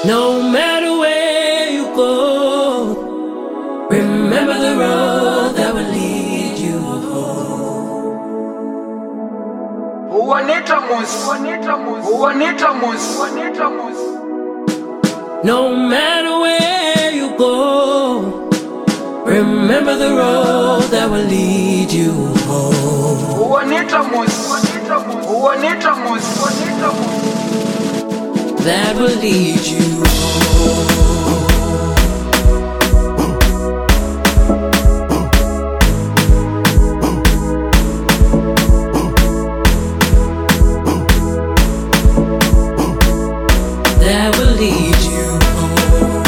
No matter where you go, remember the road that will lead you home. No matter where you go, remember the road that will lead you home. That will lead you home. That will lead you home.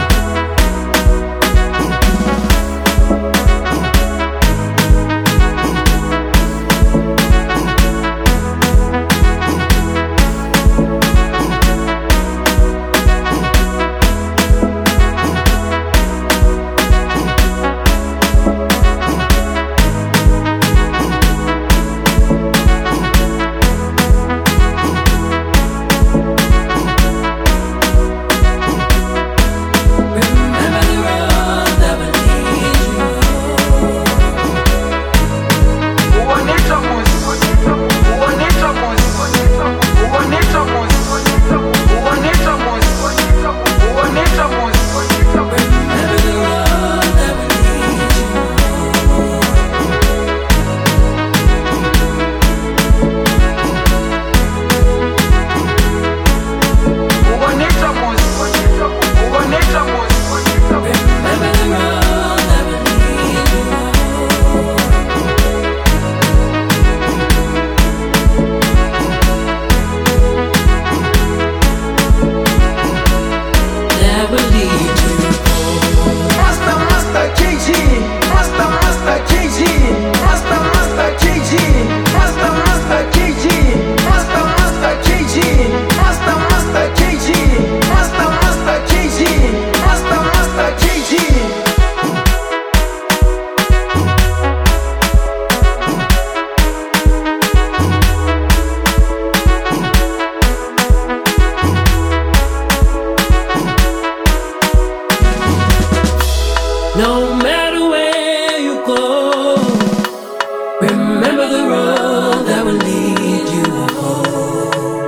No matter where you go, remember the road that will lead you home.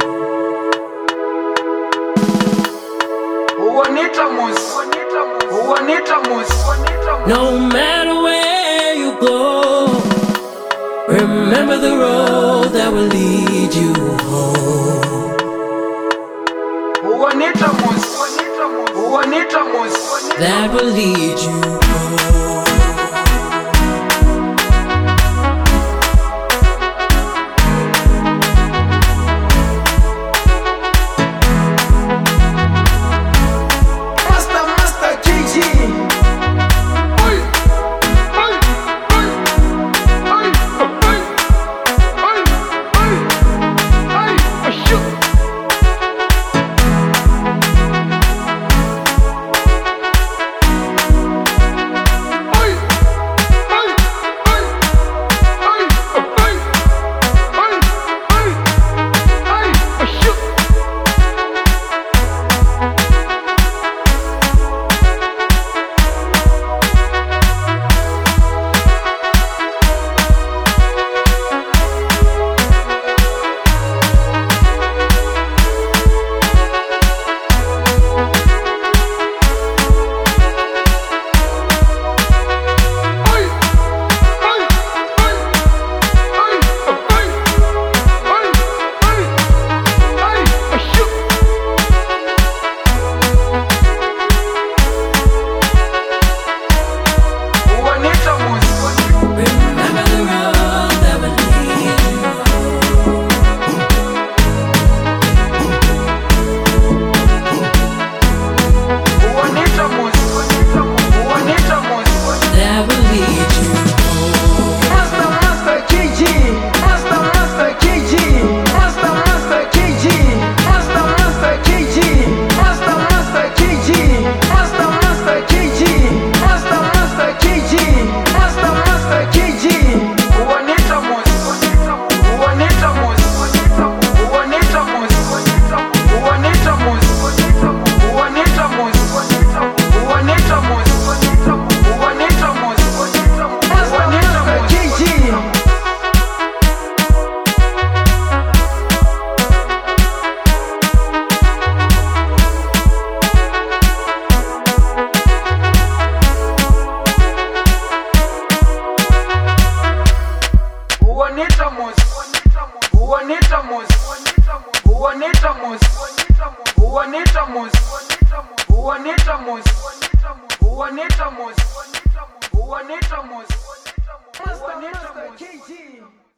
No matter where you go, remember the road that will lead you home. That will lead you home. Uanitamus, Uanitamus, Uanitamus, Uanitamus, Uanitamus, Uanitamus.